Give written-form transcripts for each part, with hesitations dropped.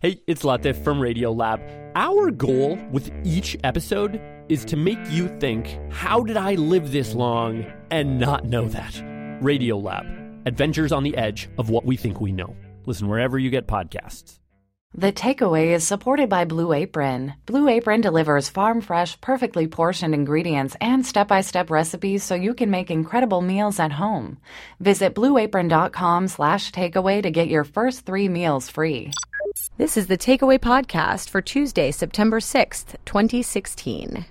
Hey, it's Latif from Radiolab. Our goal with each episode is to make you think, how did I live this long and not know that? Radiolab, adventures on the edge of what we think we know. Listen wherever you get podcasts. The Takeaway is supported by Blue Apron. Blue Apron delivers farm-fresh, perfectly portioned ingredients and step-by-step recipes so you can make incredible meals at home. Visit blueapron.com/takeaway to get your first 3 meals free. This is the Takeaway podcast for Tuesday, September 6th, 2016.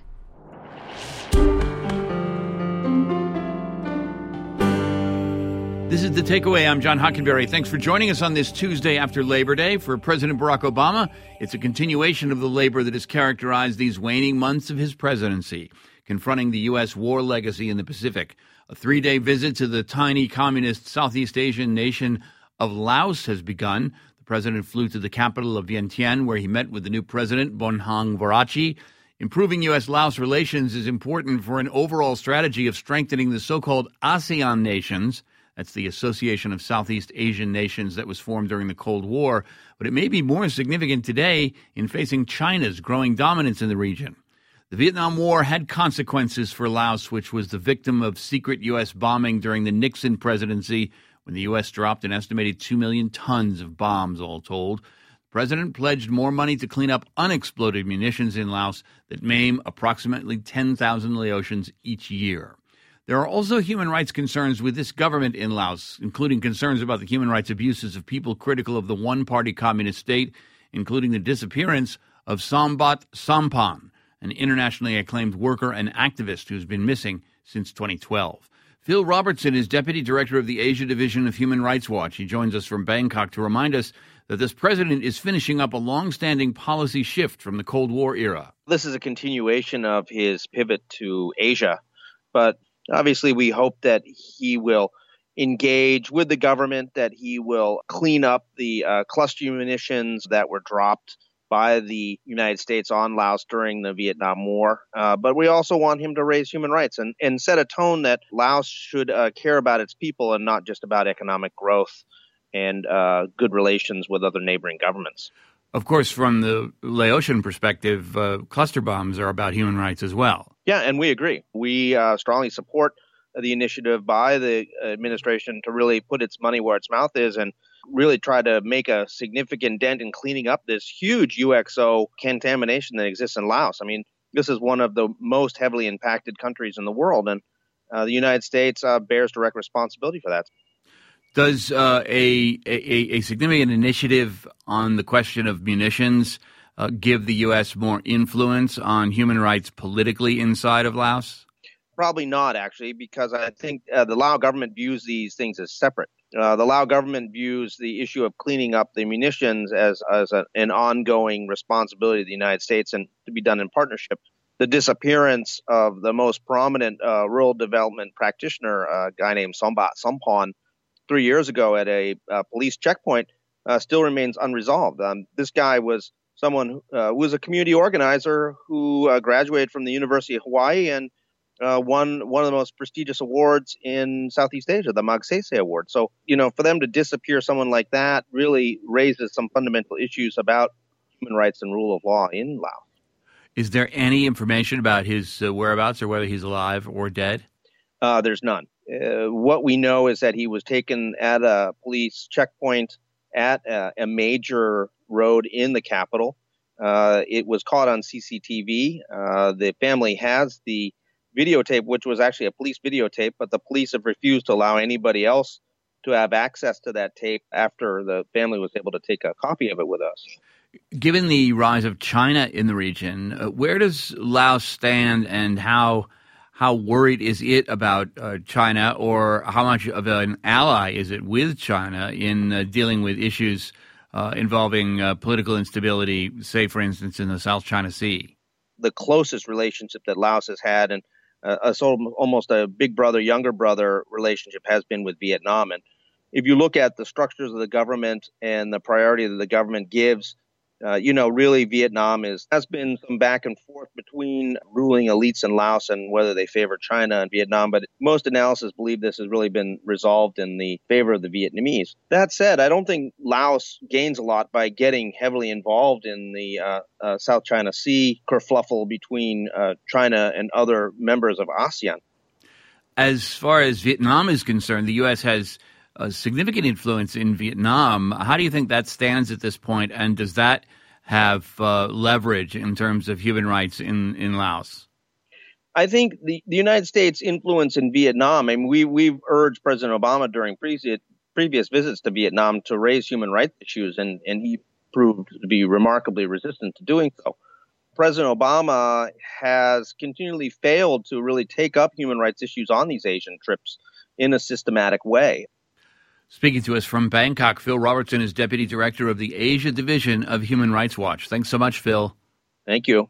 This is The Takeaway. I'm John Hockenberry. Thanks for joining us on this Tuesday after Labor Day. For President Barack Obama, it's a continuation of the labor that has characterized these waning months of his presidency, confronting the U.S. war legacy in the Pacific. A 3-day visit to the tiny communist Southeast Asian nation of Laos has begun. The president flew to the capital of Vientiane, where he met with the new president, Bonhang Varachi. Improving U.S.-Laos relations is important for an overall strategy of strengthening the so-called ASEAN nations. That's the Association of Southeast Asian Nations that was formed during the Cold War. But it may be more significant today in facing China's growing dominance in the region. The Vietnam War had consequences for Laos, which was the victim of secret U.S. bombing during the Nixon presidency, when the U.S. dropped an estimated 2 million tons of bombs, all told. The president pledged more money to clean up unexploded munitions in Laos that maim approximately 10,000 Laotians each year. There are also human rights concerns with this government in Laos, including concerns about the human rights abuses of people critical of the one-party communist state, including the disappearance of Sombath Sompan, an internationally acclaimed worker and activist who's been missing since 2012. Phil Robertson is Deputy Director of the Asia Division of Human Rights Watch. He joins us from Bangkok to remind us that this president is finishing up a long-standing policy shift from the Cold War era. This is a continuation of his pivot to Asia, but obviously, we hope that he will engage with the government, that he will clean up the cluster munitions that were dropped by the United States on Laos during the Vietnam War. But we also want him to raise human rights and set a tone that Laos should care about its people and not just about economic growth and good relations with other neighboring governments. Of course, from the Laotian perspective, cluster bombs are about human rights as well. Yeah, and we agree. We strongly support the initiative by the administration to really put its money where its mouth is and really try to make a significant dent in cleaning up this huge UXO contamination that exists in Laos. I mean, this is one of the most heavily impacted countries in the world, and the United States bears direct responsibility for that. Does a significant initiative on the question of munitions give the U.S. more influence on human rights politically inside of Laos? Probably not, actually, because I think the Lao government views these things as separate. The Lao government views the issue of cleaning up the munitions as an ongoing responsibility of the United States and to be done in partnership. The disappearance of the most prominent rural development practitioner, a guy named Sombath Sompan, 3 years ago at a police checkpoint, still remains unresolved. This guy was someone who was a community organizer who graduated from the University of Hawaii and won one of the most prestigious awards in Southeast Asia, the Magsaysay Award. So, for them to disappear someone like that really raises some fundamental issues about human rights and rule of law in Laos. Is there any information about his whereabouts or whether he's alive or dead? There's none. What we know is that he was taken at a police checkpoint at a major road in the capital. It was caught on CCTV. The family has the videotape, which was actually a police videotape, but the police have refused to allow anybody else to have access to that tape after the family was able to take a copy of it with us. Given the rise of China in the region, where does Laos stand and how worried is it about China, or how much of an ally is it with China in dealing with issues involving political instability, say, for instance, in the South China Sea? The closest relationship that Laos has had, and almost a big brother, younger brother relationship, has been with Vietnam. And if you look at the structures of the government and the priority that the government gives Really, Vietnam has been some back and forth between ruling elites in Laos and whether they favor China and Vietnam. But most analysis believe this has really been resolved in the favor of the Vietnamese. That said, I don't think Laos gains a lot by getting heavily involved in the South China Sea kerfluffle between China and other members of ASEAN. As far as Vietnam is concerned, the U.S. has a significant influence in Vietnam. How do you think that stands at this point, and does that have leverage in terms of human rights in Laos? I think the United States' influence in Vietnam, I mean, we've urged President Obama during previous visits to Vietnam to raise human rights issues, and he proved to be remarkably resistant to doing so. President Obama has continually failed to really take up human rights issues on these Asian trips in a systematic way. Speaking to us from Bangkok, Phil Robertson is Deputy Director of the Asia Division of Human Rights Watch. Thanks so much, Phil. Thank you.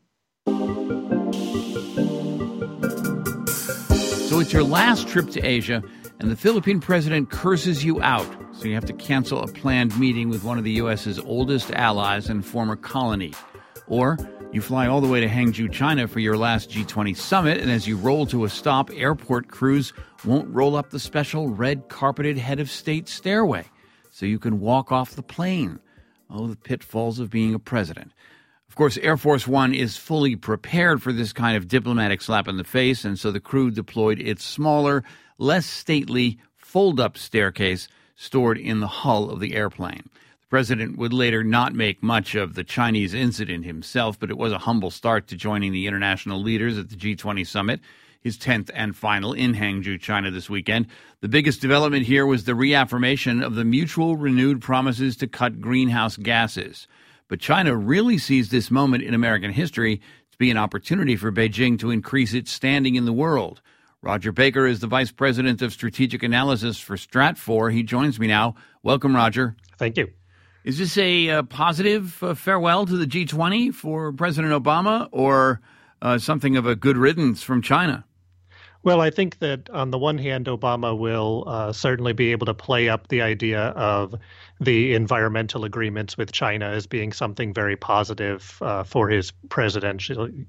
So it's your last trip to Asia, and the Philippine president curses you out. So you have to cancel a planned meeting with one of the U.S.'s oldest allies and former colony. Or you fly all the way to Hangzhou, China for your last G20 summit, and as you roll to a stop, airport crews won't roll up the special red-carpeted head of state stairway so you can walk off the plane. Oh, the pitfalls of being a president. Of course, Air Force One is fully prepared for this kind of diplomatic slap in the face, and so the crew deployed its smaller, less stately, fold-up staircase stored in the hull of the airplane. The president would later not make much of the Chinese incident himself, but it was a humble start to joining the international leaders at the G20 summit, his 10th and final in Hangzhou, China this weekend. The biggest development here was the reaffirmation of the mutual renewed promises to cut greenhouse gases. But China really sees this moment in American history to be an opportunity for Beijing to increase its standing in the world. Roger Baker is the Vice President of Strategic Analysis for Stratfor. He joins me now. Welcome, Roger. Thank you. Is this a positive farewell to the G20 for President Obama, or something of a good riddance from China? Well, I think that on the one hand, Obama will certainly be able to play up the idea of the environmental agreements with China as being something very positive for his presidency.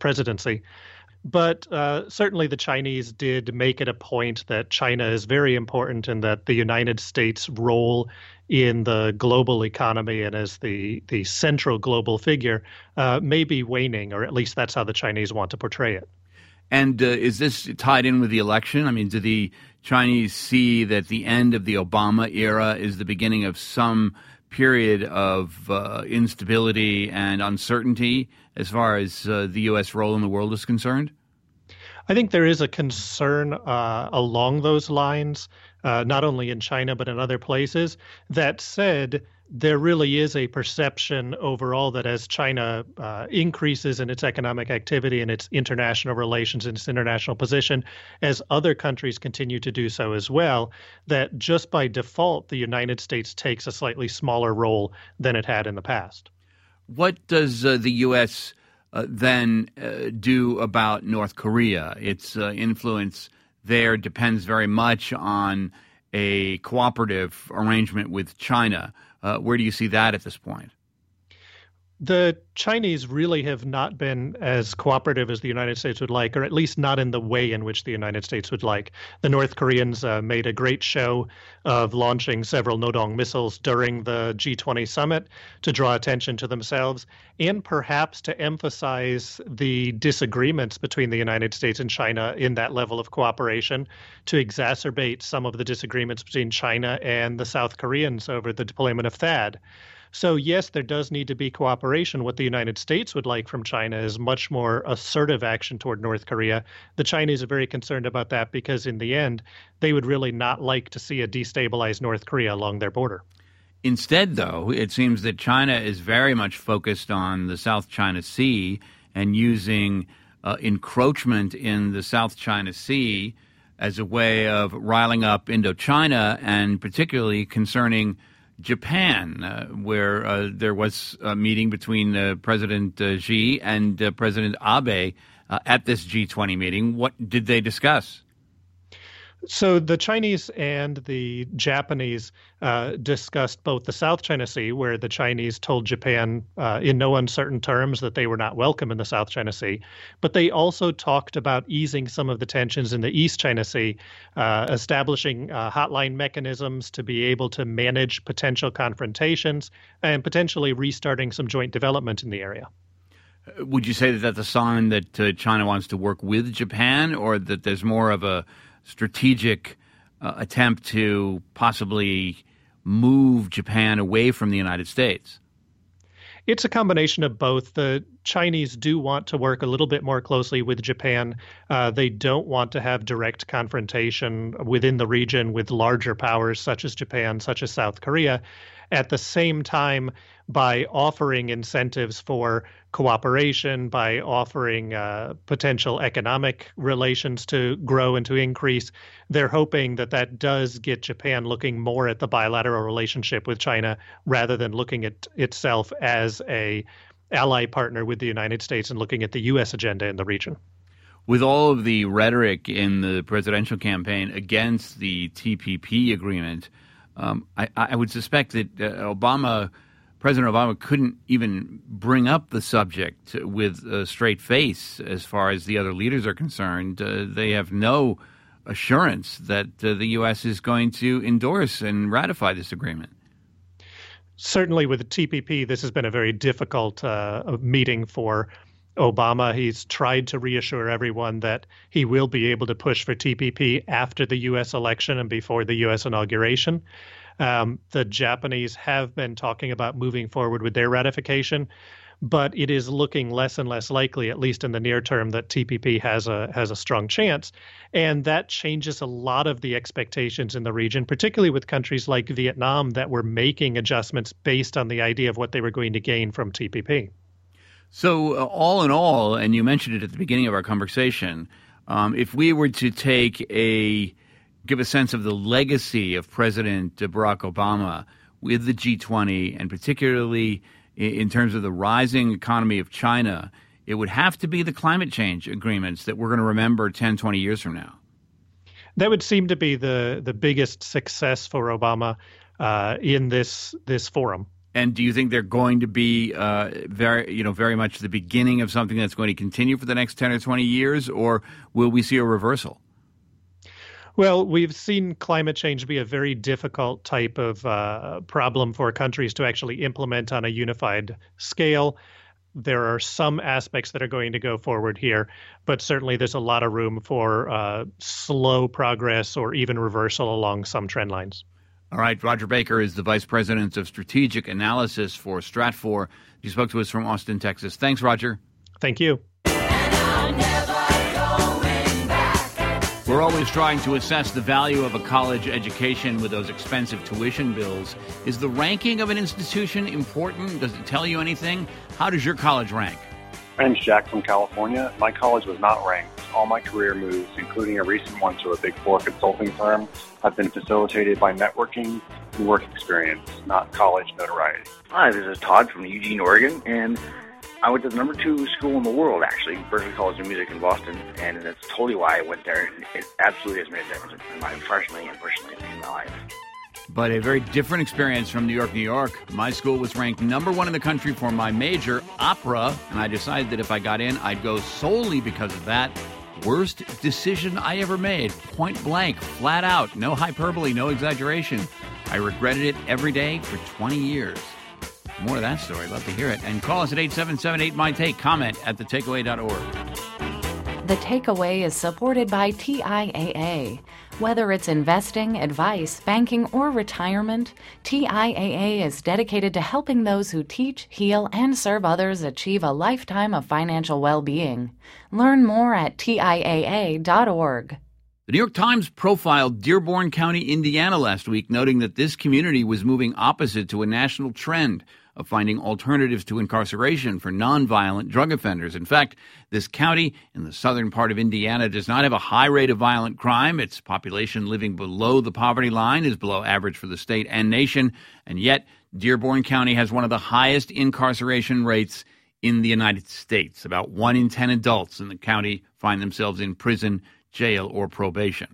But certainly the Chinese did make it a point that China is very important and that the United States' role in the global economy and as the central global figure may be waning, or at least that's how the Chinese want to portray it. And is this tied in with the election? I mean, do the Chinese see that the end of the Obama era is the beginning of some period of instability and uncertainty as far as the U.S. role in the world is concerned? I think there is a concern along those lines, not only in China but in other places. That said, there really is a perception overall that as China increases in its economic activity and its international relations and its international position, as other countries continue to do so as well, that just by default, the United States takes a slightly smaller role than it had in the past. What does the U.S. Then do about North Korea? Its influence there depends very much on a cooperative arrangement with China. Where do you see that at this point? The Chinese really have not been as cooperative as the United States would like, or at least not in the way in which the United States would like. The North Koreans made a great show of launching several Nodong missiles during the G20 summit to draw attention to themselves and perhaps to emphasize the disagreements between the United States and China in that level of cooperation, to exacerbate some of the disagreements between China and the South Koreans over the deployment of THAAD. So, yes, there does need to be cooperation. What the United States would like from China is much more assertive action toward North Korea. The Chinese are very concerned about that because, in the end, they would really not like to see a destabilized North Korea along their border. Instead, though, it seems that China is very much focused on the South China Sea and using encroachment in the South China Sea as a way of riling up Indochina, and particularly concerning Japan, where there was a meeting between President Xi and President Abe at this G20 meeting. What did they discuss? So the Chinese and the Japanese discussed both the South China Sea, where the Chinese told Japan in no uncertain terms that they were not welcome in the South China Sea, but they also talked about easing some of the tensions in the East China Sea, establishing hotline mechanisms to be able to manage potential confrontations and potentially restarting some joint development in the area. Would you say that that's a sign that China wants to work with Japan, or that there's more of a strategic attempt to possibly move Japan away from the United States? It's a combination of both. The Chinese do want to work a little bit more closely with Japan. They don't want to have direct confrontation within the region with larger powers such as Japan, such as South Korea. At the same time, by offering incentives for cooperation, by offering potential economic relations to grow and to increase, they're hoping that that does get Japan looking more at the bilateral relationship with China rather than looking at itself as a ally partner with the United States and looking at the U.S. agenda in the region. With all of the rhetoric in the presidential campaign against the TPP agreement, I would suspect that President Obama couldn't even bring up the subject with a straight face as far as the other leaders are concerned. They have no assurance that the U.S. is going to endorse and ratify this agreement. Certainly with the TPP, this has been a very difficult meeting for Obama. He's tried to reassure everyone that he will be able to push for TPP after the U.S. election and before the U.S. inauguration. The Japanese have been talking about moving forward with their ratification, but it is looking less and less likely, at least in the near term, that TPP has a strong chance. And that changes a lot of the expectations in the region, particularly with countries like Vietnam that were making adjustments based on the idea of what they were going to gain from TPP. So all in all, and you mentioned it at the beginning of our conversation, if we were to give a sense of the legacy of President Barack Obama with the G20, and particularly in terms of the rising economy of China, it would have to be the climate change agreements that we're going to remember 10, 20 years from now. That would seem to be the biggest success for Obama in this forum. And do you think they're going to be very much the beginning of something that's going to continue for the next 10 or 20 years, or will we see a reversal? Well, we've seen climate change be a very difficult type of problem for countries to actually implement on a unified scale. There are some aspects that are going to go forward here, but certainly there's a lot of room for slow progress or even reversal along some trend lines. All right. Roger Baker is the Vice President of Strategic Analysis for Stratfor. He spoke to us from Austin, Texas. Thanks, Roger. Thank you. We're always trying to assess the value of a college education with those expensive tuition bills. Is the ranking of an institution important? Does it tell you anything? How does your college rank? My name's Jack from California. My college was not ranked. All my career moves, including a recent one to a Big Four consulting firm, have been facilitated by networking and work experience, not college notoriety. Hi, this is Todd from Eugene, Oregon, and I went to the number 2 school in the world, actually, Berklee College of Music in Boston, and that's totally why I went there. It absolutely has made a difference in my professionally and personally in my life. But a very different experience from New York, New York. My school was ranked number 1 in the country for my major, opera, and I decided that if I got in, I'd go solely because of that. Worst decision I ever made. Point blank, flat out, no hyperbole, no exaggeration. I regretted it every day for 20 years. More of that story. Love to hear it. And call us at 877-8-MY-TAKE. Comment at thetakeaway.org. The Takeaway is supported by TIAA. Whether it's investing, advice, banking, or retirement, TIAA is dedicated to helping those who teach, heal, and serve others achieve a lifetime of financial well-being. Learn more at TIAA.org. The New York Times profiled Dearborn County, Indiana last week, noting that this community was moving opposite to a national trend of finding alternatives to incarceration for nonviolent drug offenders. In fact, this county in the southern part of Indiana does not have a high rate of violent crime. Its population living below the poverty line is below average for the state and nation. And yet, Dearborn County has one of the highest incarceration rates in the United States. About 1 in 10 adults in the county find themselves in prison, jail, or probation.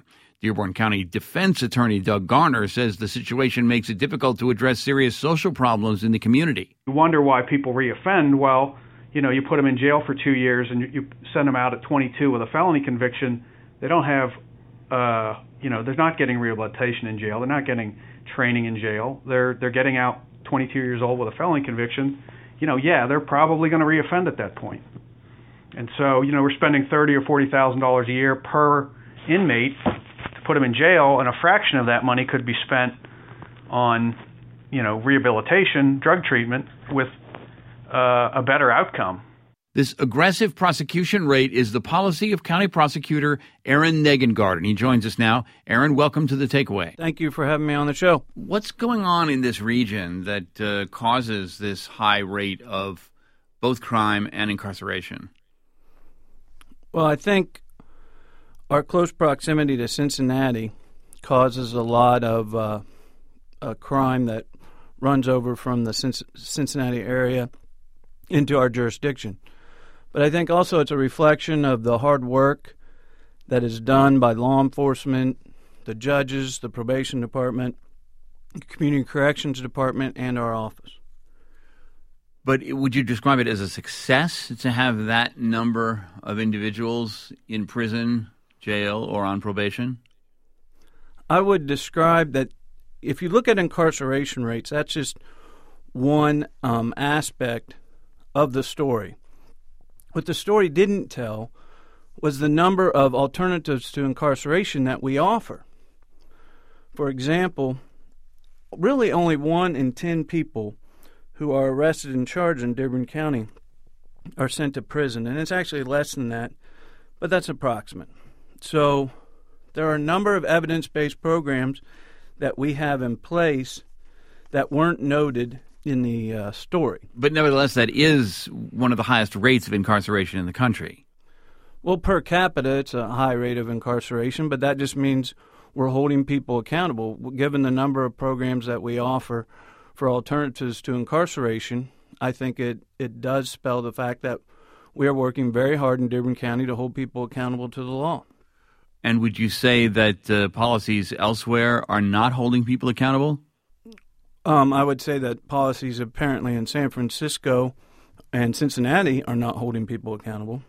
Dearborn County Defense Attorney Doug Garner says the situation makes it difficult to address serious social problems in the community. You wonder why people reoffend. Well, you put them in jail for 2 years and you send them out at 22 with a felony conviction. They don't have, they're not getting rehabilitation in jail. They're not getting training in jail. They're getting out 22 years old with a felony conviction. They're probably going to reoffend at that point. And so, we're spending $30,000 or $40,000 a year per inmate to put them in jail, and a fraction of that money could be spent on, rehabilitation, drug treatment with a better outcome. This aggressive prosecution rate is the policy of County Prosecutor Aaron Negengard. He joins us now. Aaron, welcome to The Takeaway. Thank you for having me on the show. What's going on in this region that causes this high rate of both crime and incarceration? Well, I think our close proximity to Cincinnati causes a lot of crime that runs over from the Cincinnati area into our jurisdiction. But I think also it's a reflection of the hard work that is done by law enforcement, the judges, the probation department, the community corrections department, and our office. But would you describe it as a success to have that number of individuals in prison, jail, or on probation? I would describe that if you look at incarceration rates, that's just one aspect of the story. What the story didn't tell was the number of alternatives to incarceration that we offer. For example, really only 1 in 10 people who are arrested and charged in Dearborn County are sent to prison, and it's actually less than that, but that's approximate. So there are a number of evidence-based programs that we have in place that weren't noted in the story. But nevertheless, that is one of the highest rates of incarceration in the country. Well, per capita, it's a high rate of incarceration, but that just means we're holding people accountable. Given the number of programs that we offer for alternatives to incarceration, I think it does spell the fact that we are working very hard in Dearborn County to hold people accountable to the law. And would you say that policies elsewhere are not holding people accountable? I would say that policies apparently in San Francisco and Cincinnati are not holding people accountable.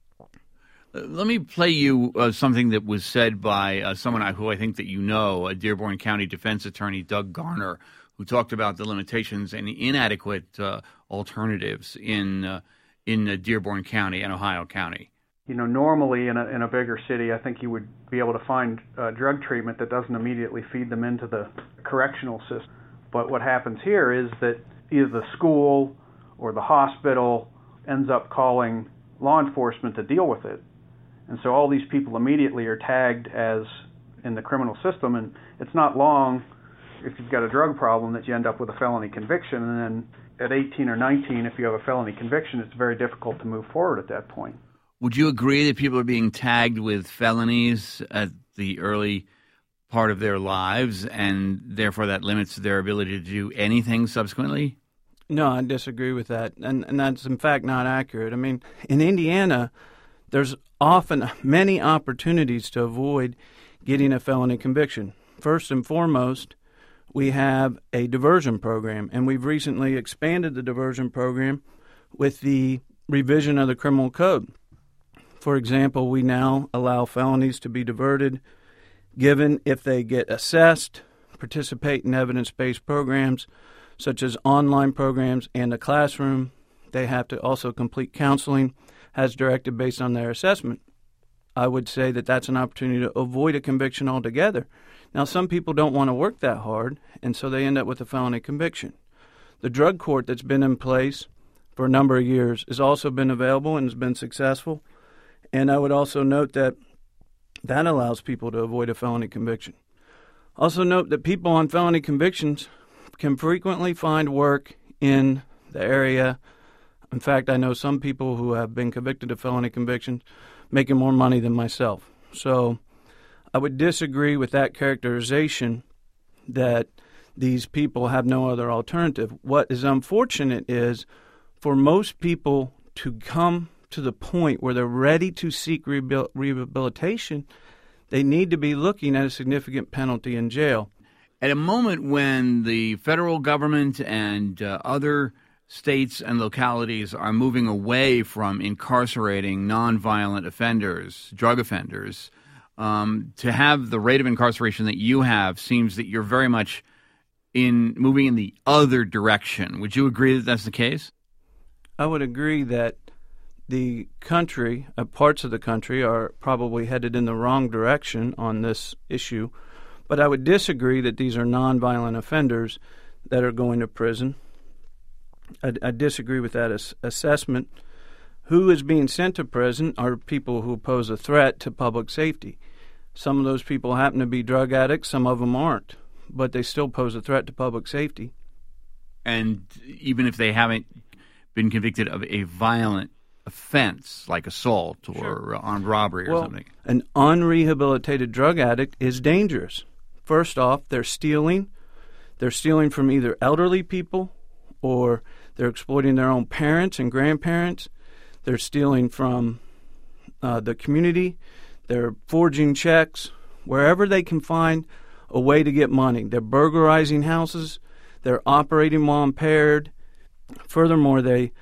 Let me play you something that was said by someone who I think that you know, Dearborn County Defense Attorney Doug Garner, who talked about the limitations and inadequate alternatives in Dearborn County and Ohio County. Normally in a bigger city, I think you would be able to find drug treatment that doesn't immediately feed them into the correctional system. But what happens here is that either the school or the hospital ends up calling law enforcement to deal with it. And so all these people immediately are tagged as in the criminal system, and it's not long if you've got a drug problem that you end up with a felony conviction, and then at 18 or 19, if you have a felony conviction, it's very difficult to move forward at that point. Would you agree that people are being tagged with felonies at the early part of their lives, and therefore that limits their ability to do anything subsequently? No, I disagree with that, and that's in fact not accurate. I mean, in Indiana, there's often many opportunities to avoid getting a felony conviction. First and foremost, we have a diversion program, and we've recently expanded the diversion program with the revision of the criminal code. For example, we now allow felonies to be diverted given if they get assessed, participate in evidence-based programs such as online programs and a classroom. They have to also complete counseling as directed based on their assessment. I would say that that's an opportunity to avoid a conviction altogether. Now, some people don't want to work that hard, and so they end up with a felony conviction. The drug court that's been in place for a number of years has also been available and has been successful. And I would also note that that allows people to avoid a felony conviction. Also note that people on felony convictions can frequently find work in the area. In fact, I know some people who have been convicted of felony convictions making more money than myself. So I would disagree with that characterization that these people have no other alternative. What is unfortunate is for most people to come to the point where they're ready to seek rehabilitation, they need to be looking at a significant penalty in jail. At a moment when the federal government and other states and localities are moving away from incarcerating nonviolent offenders, drug offenders, to have the rate of incarceration that you have seems that you're very much moving in the other direction. Would you agree that that's the case? I would agree that the country, parts of the country, are probably headed in the wrong direction on this issue. But I would disagree that these are nonviolent offenders that are going to prison. I disagree with that assessment. Who is being sent to prison are people who pose a threat to public safety. Some of those people happen to be drug addicts, some of them aren't, but they still pose a threat to public safety. And even if they haven't been convicted of a violent offense like assault or armed robbery or something. An unrehabilitated drug addict is dangerous. First off, they're stealing. They're stealing from either elderly people or they're exploiting their own parents and grandparents. They're stealing from the community. They're forging checks wherever they can find a way to get money. They're burglarizing houses. They're operating while impaired. Furthermore,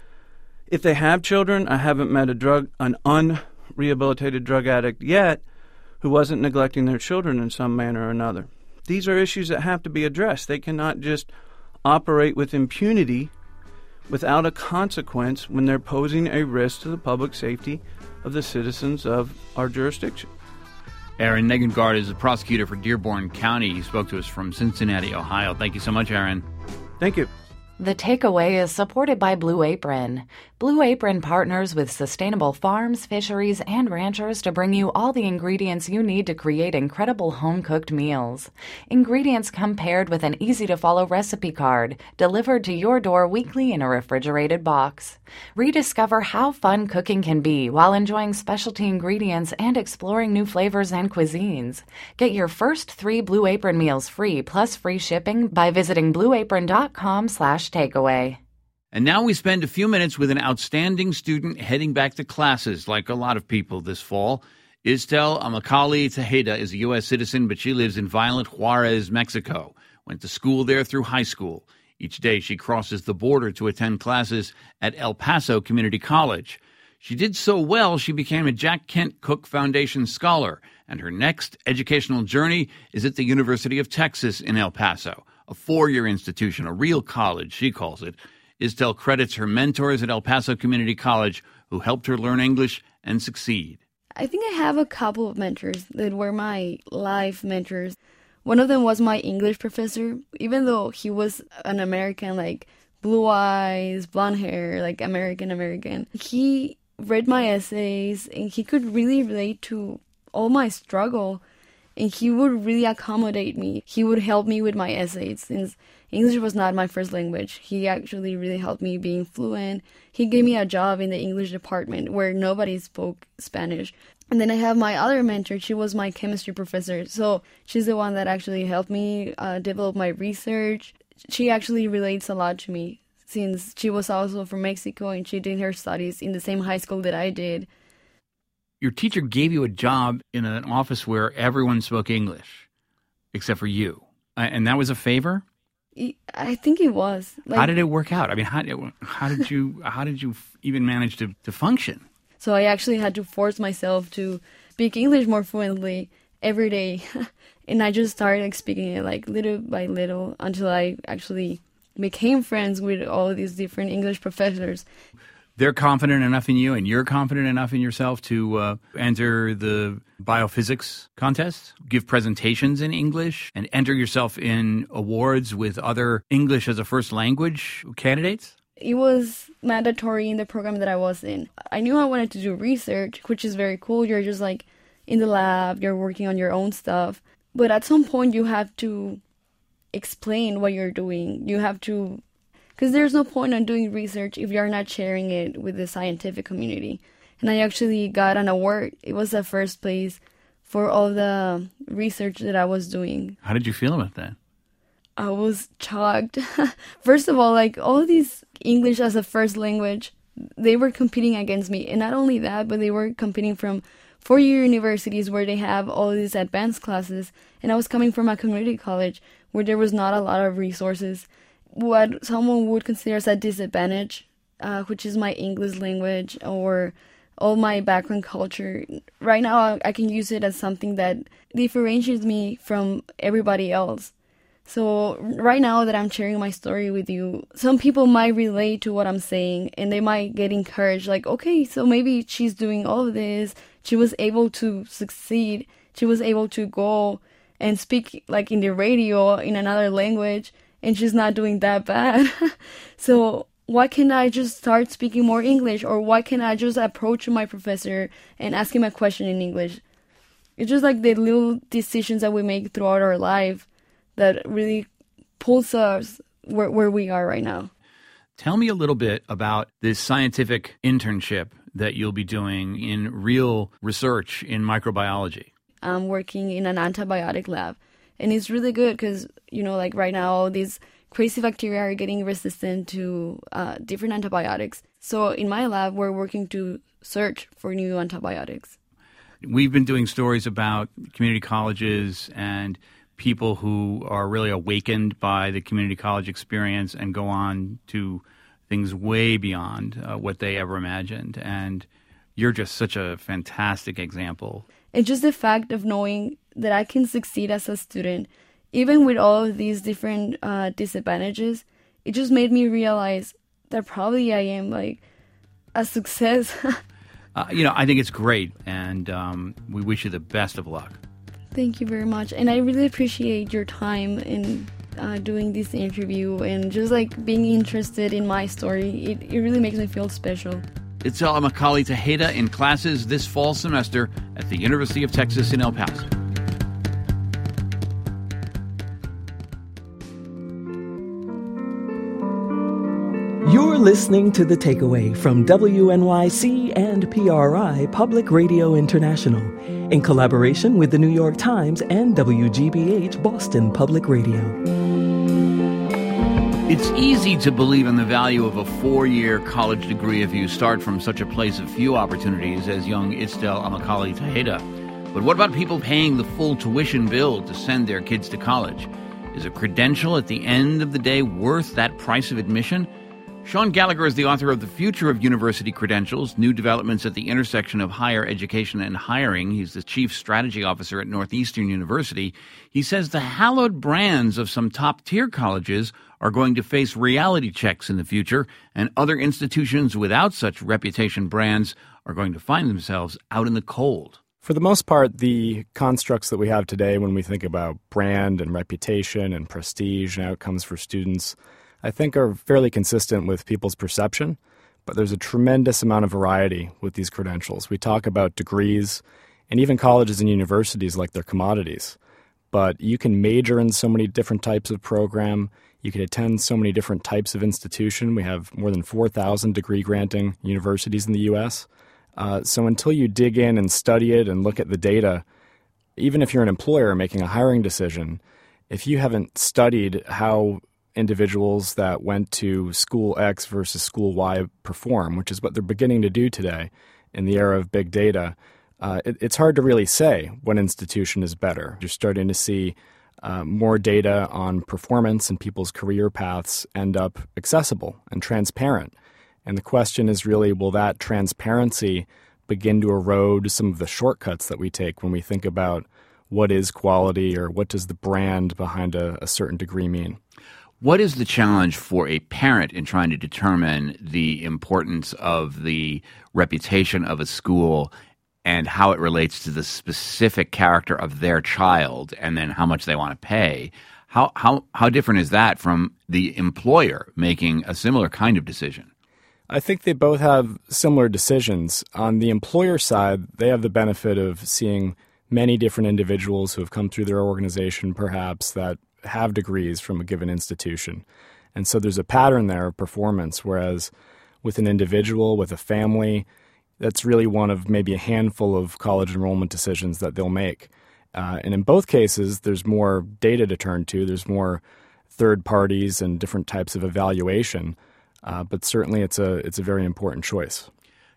if they have children, I haven't met an unrehabilitated drug addict yet who wasn't neglecting their children in some manner or another. These are issues that have to be addressed. They cannot just operate with impunity without a consequence when they're posing a risk to the public safety of the citizens of our jurisdiction. Aaron Negengard is a prosecutor for Dearborn County. He spoke to us from Cincinnati, Ohio. Thank you so much, Aaron. Thank you. The Takeaway is supported by Blue Apron. Blue Apron partners with sustainable farms, fisheries, and ranchers to bring you all the ingredients you need to create incredible home-cooked meals. Ingredients come paired with an easy-to-follow recipe card, delivered to your door weekly in a refrigerated box. Rediscover how fun cooking can be while enjoying specialty ingredients and exploring new flavors and cuisines. Get your first 3 Blue Apron meals free plus free shipping by visiting blueapron.com/takeaway. And now we spend a few minutes with an outstanding student heading back to classes, like a lot of people this fall. Istel Amacali Tejeda is a U.S. citizen, but she lives in violent Juarez, Mexico. Went to school there through high school. Each day she crosses the border to attend classes at El Paso Community College. She did so well, she became a Jack Kent Cooke Foundation scholar, and her next educational journey is at the University of Texas in El Paso, a 4-year institution, a real college, she calls it. Istel credits her mentors at El Paso Community College who helped her learn English and succeed. I think I have a couple of mentors that were my life mentors. One of them was my English professor. Even though he was an American, like blue eyes, blonde hair, like American, he read my essays and he could really relate to all my struggle. And he would really accommodate me. He would help me with my essays since English was not my first language. He actually really helped me being fluent. He gave me a job in the English department where nobody spoke Spanish. And then I have my other mentor. She was my chemistry professor. So she's the one that actually helped me develop my research. She actually relates a lot to me since she was also from Mexico and she did her studies in the same high school that I did. Your teacher gave you a job in an office where everyone spoke English, except for you. And that was a favor? I think it was. How did it work out? I mean, how did you even manage to function? So I actually had to force myself to speak English more fluently every day. And I just started speaking it like little by little until I actually became friends with all of these different English professors. They're confident enough in you and you're confident enough in yourself to enter the biophysics contest, give presentations in English, and enter yourself in awards with other English as a first language candidates? It was mandatory in the program that I was in. I knew I wanted to do research, which is very cool. You're just like in the lab, you're working on your own stuff. But at some point you have to explain what you're doing. You have to... Because there's no point in doing research if you're not sharing it with the scientific community. And I actually got an award. It was the first place for all the research that I was doing. How did you feel about that? I was shocked. First of all, like all of these English as a first language, they were competing against me. And not only that, but they were competing from four-year universities where they have all these advanced classes, and I was coming from a community college where there was not a lot of resources. What someone would consider as a disadvantage, which is my English language or all my background culture, right now I can use it as something that differentiates me from everybody else. So right now that I'm sharing my story with you, some people might relate to what I'm saying and they might get encouraged, like, okay, so maybe she's doing all of this, she was able to succeed, she was able to go and speak like in the radio in another language, and she's not doing that bad. So why can't I just start speaking more English? Or why can't I just approach my professor and ask him a question in English? It's just like the little decisions that we make throughout our life that really pulls us where we are right now. Tell me a little bit about this scientific internship that you'll be doing in real research in microbiology. I'm working in an antibiotic lab, and it's really good because, like right now, all these crazy bacteria are getting resistant to different antibiotics. So in my lab, we're working to search for new antibiotics. We've been doing stories about community colleges and people who are really awakened by the community college experience and go on to things way beyond what they ever imagined. And you're just such a fantastic example. It's just the fact of knowing that I can succeed as a student, even with all of these different disadvantages. It just made me realize that probably I am like a success. I think it's great, and we wish you the best of luck. Thank you very much. And I really appreciate your time in doing this interview and just like being interested in my story. It really makes me feel special. Itzel Amakhali Tejeda in classes this fall semester at the University of Texas in El Paso. You're listening to The Takeaway from WNYC and PRI Public Radio International in collaboration with the New York Times and WGBH Boston Public Radio. It's easy to believe in the value of a 4-year college degree if you start from such a place of few opportunities as young Itzel Amakhali Tejeda. But what about people paying the full tuition bill to send their kids to college? Is a credential at the end of the day worth that price of admission? Sean Gallagher is the author of The Future of University Credentials, New Developments at the Intersection of Higher Education and Hiring. He's the Chief Strategy Officer at Northeastern University. He says the hallowed brands of some top-tier colleges are going to face reality checks in the future, and other institutions without such reputation brands are going to find themselves out in the cold. For the most part, the constructs that we have today when we think about brand and reputation and prestige and outcomes for students, I think are fairly consistent with people's perception, but there's a tremendous amount of variety with these credentials. We talk about degrees, and even colleges and universities like they're commodities, but you can major in so many different types of program. You can attend so many different types of institution. We have more than 4,000 degree-granting universities in the U.S. So until you dig in and study it and look at the data, even if you're an employer making a hiring decision, if you haven't studied how individuals that went to school X versus school Y perform, which is what they're beginning to do today in the era of big data, it's hard to really say what institution is better. You're starting to see more data on performance and people's career paths end up accessible and transparent. And the question is really, will that transparency begin to erode some of the shortcuts that we take when we think about what is quality or what does the brand behind a certain degree mean? What is the challenge for a parent in trying to determine the importance of the reputation of a school and how it relates to the specific character of their child and then how much they want to pay? How different is that from the employer making a similar kind of decision? I think they both have similar decisions. On the employer side, they have the benefit of seeing many different individuals who have come through their organization, perhaps, that have degrees from a given institution. And so there's a pattern there of performance, whereas with an individual, with a family, that's really one of maybe a handful of college enrollment decisions that they'll make. And in both cases, there's more data to turn to. There's more third parties and different types of evaluation. But certainly it's a very important choice.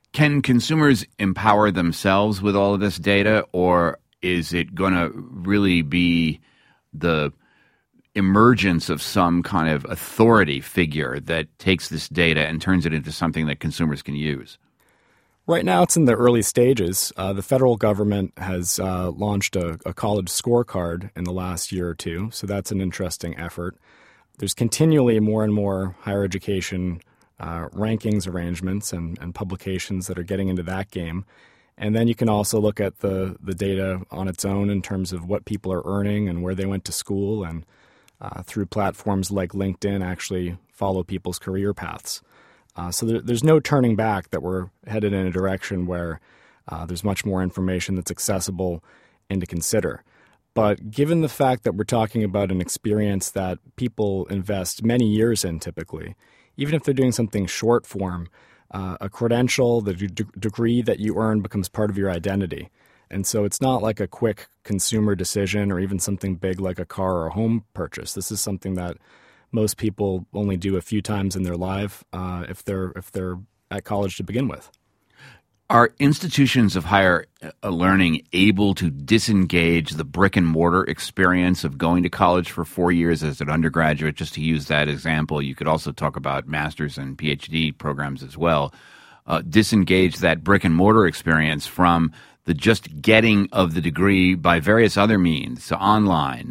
Can consumers empower themselves with all of this data, or is it going to really be the emergence of some kind of authority figure that takes this data and turns it into something that consumers can use? Right now, it's in the early stages. The federal government has launched a college scorecard in the last year or two, so that's an interesting effort. There's continually more and more higher education rankings arrangements and publications that are getting into that game. And then you can also look at the data on its own in terms of what people are earning and where they went to school, and through platforms like LinkedIn actually follow people's career paths. So there's no turning back that we're headed in a direction where there's much more information that's accessible and to consider. But given the fact that we're talking about an experience that people invest many years in typically, even if they're doing something short form, a credential, the degree that you earn becomes part of your identity. And so it's not like a quick consumer decision or even something big like a car or a home purchase. This is something that most people only do a few times in their life if they're at college to begin with. Are institutions of higher learning able to disengage the brick and mortar experience of going to college for 4 years as an undergraduate? Just to use that example, you could also talk about master's and PhD programs as well. Disengage that brick and mortar experience from the just getting of the degree by various other means, so online,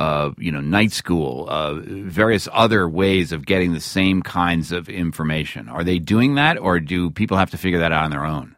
night school, various other ways of getting the same kinds of information. Are they doing that, or do people have to figure that out on their own?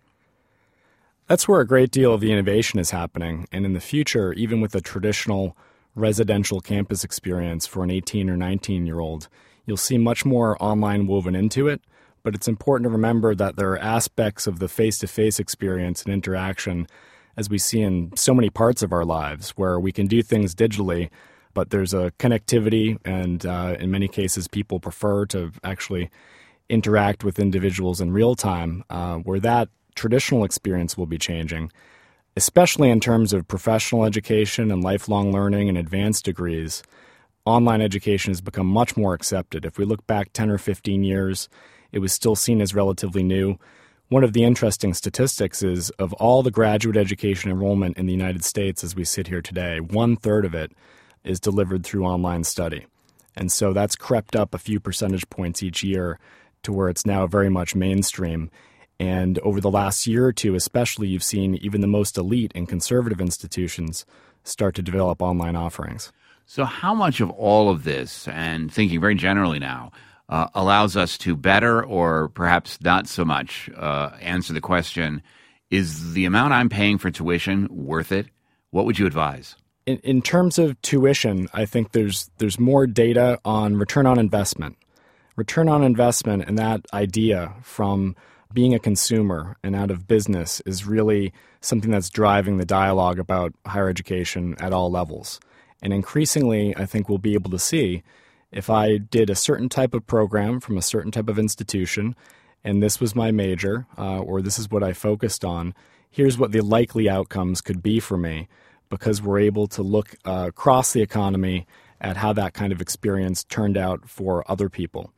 That's where a great deal of the innovation is happening. And in the future, even with a traditional residential campus experience for an 18 or 19-year-old, you'll see much more online woven into it. But it's important to remember that there are aspects of the face-to-face experience and interaction, as we see in so many parts of our lives, where we can do things digitally, but there's a connectivity, and in many cases people prefer to actually interact with individuals in real time, where that traditional experience will be changing, especially in terms of professional education and lifelong learning and advanced degrees. Online education has become much more accepted. If we look back 10 or 15 years, it was still seen as relatively new. One of the interesting statistics is of all the graduate education enrollment in the United States as we sit here today, 1/3 of it is delivered through online study. And so that's crept up a few percentage points each year to where it's now very much mainstream. And over the last year or two especially, you've seen even the most elite and conservative institutions start to develop online offerings. So how much of all of this, and thinking very generally now, allows us to better or perhaps not so much answer the question, is the amount I'm paying for tuition worth it? What would you advise? In terms of tuition, I think there's more data on return on investment. Return on investment and that idea from being a consumer and out of business is really something that's driving the dialogue about higher education at all levels. And increasingly, I think we'll be able to see if I did a certain type of program from a certain type of institution, and this was my major, or this is what I focused on, here's what the likely outcomes could be for me, because we're able to look across the economy at how that kind of experience turned out for other people.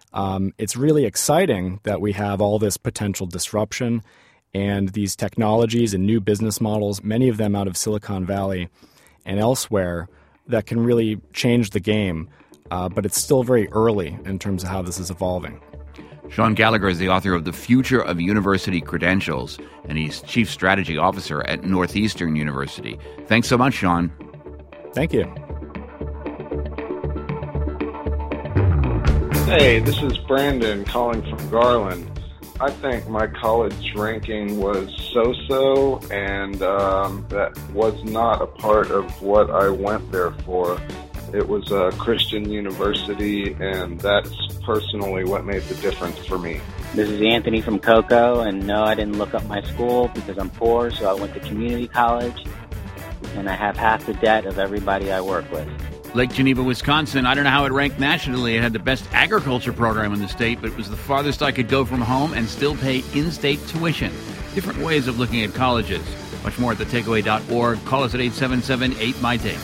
It's really exciting that we have all this potential disruption and these technologies and new business models, many of them out of Silicon Valley and elsewhere, that can really change the game. But it's still very early in terms of how this is evolving. Sean Gallagher is the author of The Future of University Credentials, and he's Chief Strategy Officer at Northeastern University. Thanks so much, Sean. Thank you. Hey, this is Brandon calling from Garland. I think my college ranking was so-so, and that was not a part of what I went there for. It was a Christian university, and that's personally what made the difference for me. This is Anthony from Cocoa, and no, I didn't look up my school because I'm poor, so I went to community college, and I have half the debt of everybody I work with. Lake Geneva, Wisconsin, I don't know how it ranked nationally. It had the best agriculture program in the state, but it was the farthest I could go from home and still pay in-state tuition. Different ways of looking at colleges. Much more at thetakeaway.org. Call us at 877-8-MY-TAKE.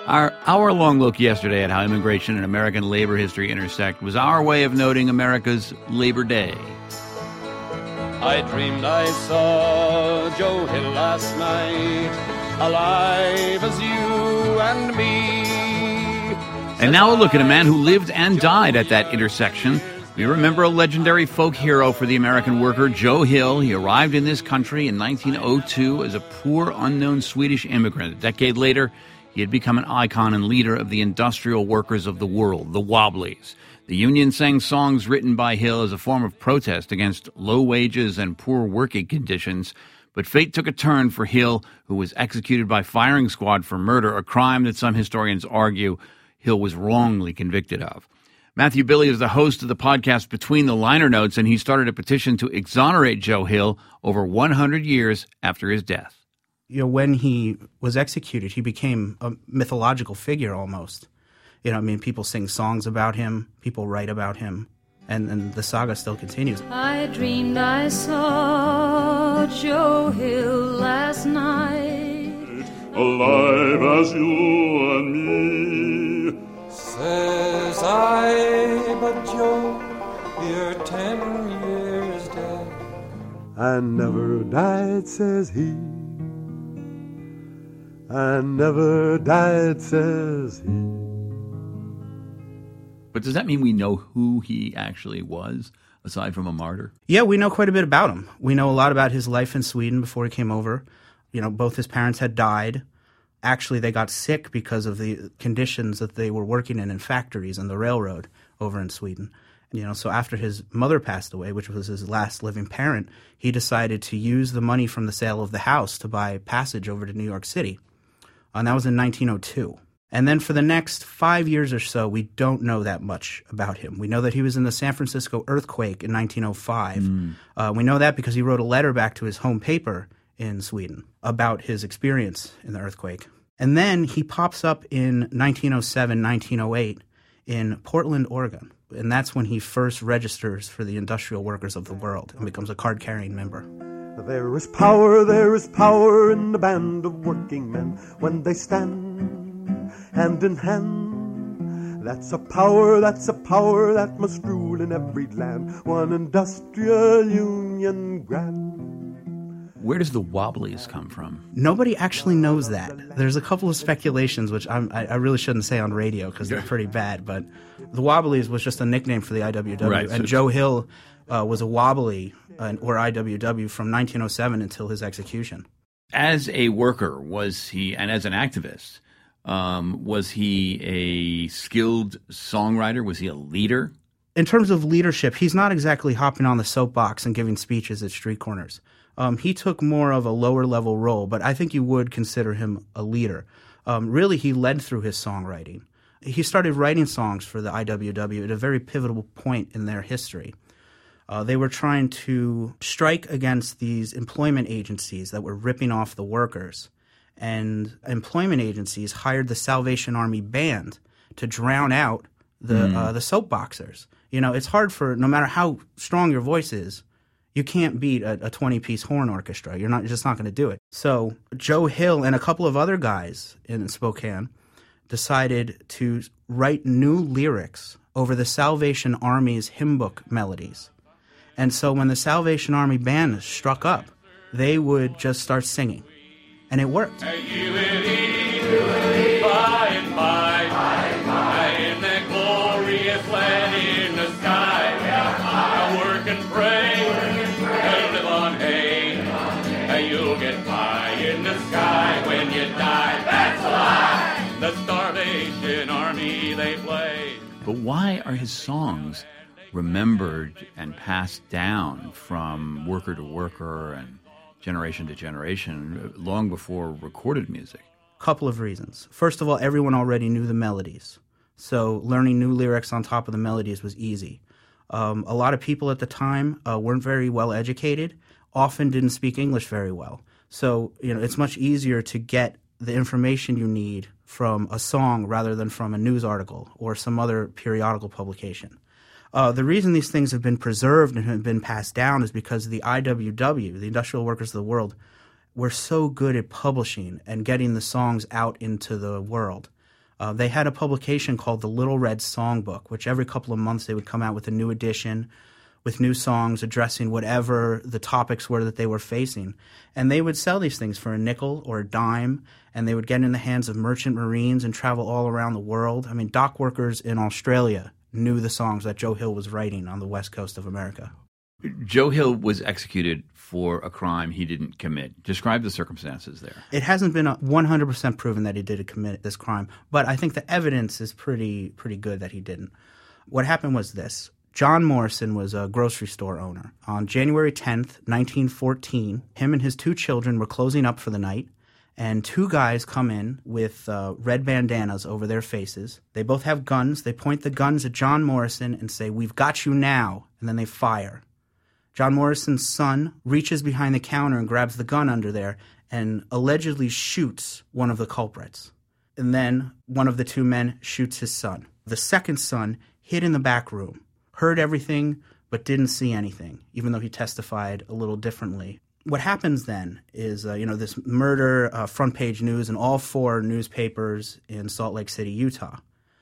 Our hour-long look yesterday at how immigration and American labor history intersect was our way of noting America's Labor Day. I dreamed I saw Joe Hill last night, alive as you and me. And now a look at a man who lived and died at that intersection. We remember a legendary folk hero for the American worker, Joe Hill. He arrived in this country in 1902 as a poor, unknown Swedish immigrant. A decade later, he had become an icon and leader of the industrial workers of the world, the Wobblies. The union sang songs written by Hill as a form of protest against low wages and poor working conditions. But fate took a turn for Hill, who was executed by firing squad for murder, a crime that some historians argue Hill was wrongly convicted of. Matthew Billy is the host of the podcast Between the Liner Notes, and he started a petition to exonerate Joe Hill over 100 years after his death. You know, when he was executed, he became a mythological figure almost. You know, I mean, people sing songs about him, people write about him, and the saga still continues. I dreamed I saw Joe Hill last night, alive as you and me. Says I, but Joe, you're 10 years dead. And never died, says he. And never died, says he. But does that mean we know who he actually was, aside from a martyr? Yeah, we know quite a bit about him. We know a lot about his life in Sweden before he came over. You know, both his parents had died. Actually, they got sick because of the conditions that they were working in factories and the railroad over in Sweden. You know, so after his mother passed away, which was his last living parent, he decided to use the money from the sale of the house to buy passage over to New York City. And that was in 1902. And then for the next 5 years or so, we don't know that much about him. We know that he was in the San Francisco earthquake in 1905. We know that because he wrote a letter back to his home paper in Sweden about his experience in the earthquake. And then he pops up in 1907, 1908 in Portland, Oregon. And that's when he first registers for the Industrial Workers of the World and becomes a card-carrying member. There is power in the band of working men when they stand hand in hand. That's a power that must rule in every land. One industrial union grand. Where does the Wobblies come from? Nobody actually knows that. There's a couple of speculations, which I really shouldn't say on radio because they're pretty bad, but the Wobblies was just a nickname for the IWW, right, and Joe Hill was a Wobbly or IWW from 1907 until his execution. As a worker, was he, and as an activist, was he a skilled songwriter? Was he a leader? In terms of leadership, he's not exactly hopping on the soapbox and giving speeches at street corners. He took more of a lower-level role, but I think you would consider him a leader. Really, he led through his songwriting. He started writing songs for the IWW at a very pivotal point in their history. They were trying to strike against these employment agencies that were ripping off the workers. And employment agencies hired the Salvation Army Band to drown out the soapboxers. You know, it's hard for, no matter how strong your voice is, you can't beat a 20-piece horn orchestra. You're just not going to do it. So Joe Hill and a couple of other guys in Spokane decided to write new lyrics over the Salvation Army's hymn book melodies. And so when the Salvation Army Band struck up, they would just start singing. And it worked. By and by, in that glorious land in the sky, I work and pray, and live on hay, you'll get by in the sky when you die. That's a lie! The Starvation Army, they play. But why are his songs remembered and passed down from worker to worker and generation to generation long before recorded music? Couple of reasons. First of all, everyone already knew the melodies. So learning new lyrics on top of the melodies was easy. A lot of people at the time weren't very well educated, often didn't speak English very well. So, it's much easier to get the information you need from a song rather than from a news article or some other periodical publication. The reason these things have been preserved and have been passed down is because the IWW, the Industrial Workers of the World, were so good at publishing and getting the songs out into the world. They had a publication called the Little Red Songbook, which every couple of months they would come out with a new edition with new songs addressing whatever the topics were that they were facing. And they would sell these things for a nickel or a dime, and they would get in the hands of merchant marines and travel all around the world. I mean, dock workers in Australia knew the songs that Joe Hill was writing on the west coast of America. Joe Hill was executed for a crime he didn't commit. Describe the circumstances there. It hasn't been 100% proven that he did commit this crime, but I think the evidence is pretty good that he didn't. What happened was this. John Morrison was a grocery store owner. On January 10th, 1914, him and his 2 children were closing up for the night, and 2 guys come in with red bandanas over their faces. They both have guns. They point the guns at John Morrison and say, "We've got you now," and then they fire. John Morrison's son reaches behind the counter and grabs the gun under there and allegedly shoots one of the culprits. And then one of the 2 men shoots his son. The second son hid in the back room, heard everything, but didn't see anything, even though he testified a little differently. What happens then is, this murder, front page news in all 4 newspapers in Salt Lake City, Utah.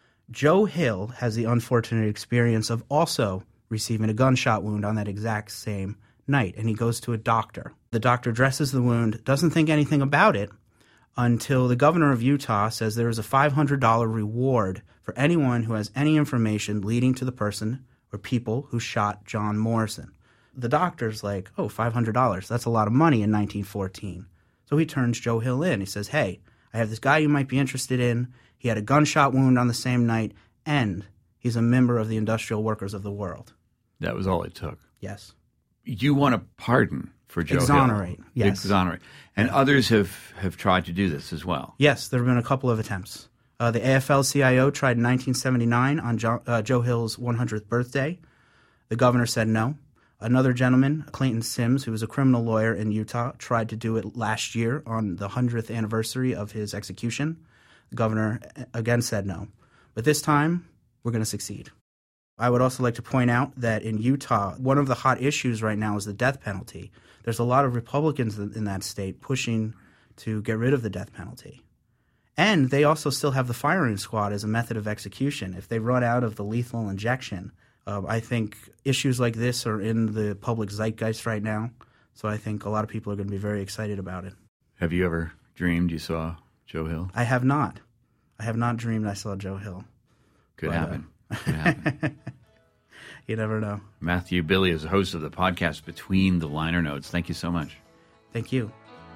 Joe Hill has the unfortunate experience of also receiving a gunshot wound on that exact same night, and he goes to a doctor. The doctor dresses the wound, doesn't think anything about it until the governor of Utah says there is a $500 reward for anyone who has any information leading to the person or people who shot John Morrison. The doctor's like, oh, $500, that's a lot of money in 1914. So he turns Joe Hill in. He says, hey, I have this guy you might be interested in. He had a gunshot wound on the same night, and he's a member of the Industrial Workers of the World. That was all it took. Yes. You want a pardon for Joe Exonerate, Hill. yes. Exonerate. And others have tried to do this as well. Yes, there have been a couple of attempts. The AFL-CIO tried in 1979 on Joe Hill's 100th birthday. The governor said no. Another gentleman, Clayton Sims, who was a criminal lawyer in Utah, tried to do it last year on the 100th anniversary of his execution. The governor again said no. But this time, we're going to succeed. I would also like to point out that in Utah, one of the hot issues right now is the death penalty. There's a lot of Republicans in that state pushing to get rid of the death penalty. And they also still have the firing squad as a method of execution. If they run out of the lethal injection, I think issues like this are in the public zeitgeist right now. So I think a lot of people are going to be very excited about it. Have you ever dreamed you saw Joe Hill? I have not. I have not dreamed I saw Joe Hill. Could happen. Could happen. You never know. Matthew Billy is the host of the podcast Between the Liner Notes. Thank you so much. Thank you.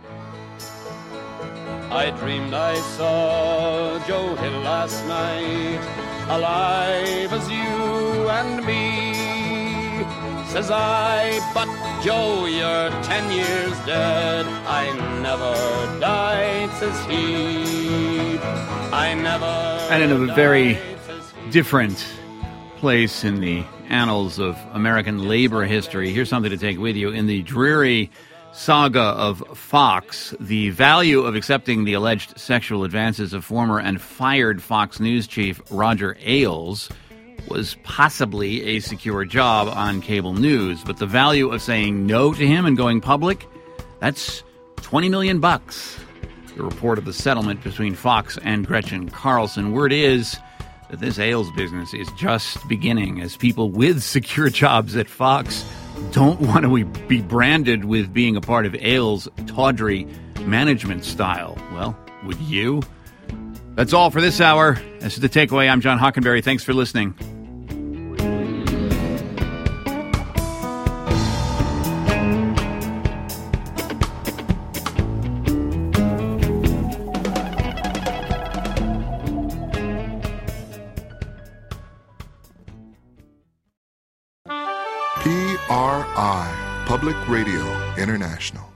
I dreamed I saw Joe Hill last night, alive as you and me. Says I, but Joe, you're 10 years dead. I never died, says he. I never. And in a very different place in the annals of American labor history, here's something to take with you. In the dreary saga of Fox, the value of accepting the alleged sexual advances of former and fired Fox News chief Roger Ailes was possibly a secure job on cable news, but the value of saying no to him and going public, that's $20 million. The report of the settlement between Fox and Gretchen Carlson. Word is that this Ailes business is just beginning, as people with secure jobs at Fox don't want to be branded with being a part of Ailes' tawdry management style. Well, would you? That's all for this hour. This is The Takeaway. I'm John Hockenberry. Thanks for listening. PRI, Public Radio International.